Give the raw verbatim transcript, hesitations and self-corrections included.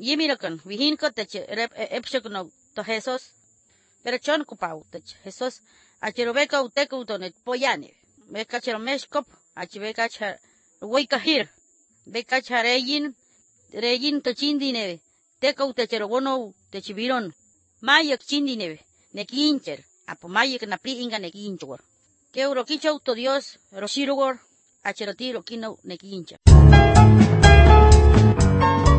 Yimirokan, vihinko tech rep epshok no to Jesus. Pero chon kupau tech Jesus. Achirobeca uteco utonet poyane. Beca cheromeshkop, achibeca char. Wake here. Beca chareyin. Reyin to chindineve. Teco utecherobono techiviron. Mayak chindineve. Nekincher. Apo mayak na pri inga nekinchor. Que euroquicho auto Dios. Roshirogor. Acherotiro kino nekincher.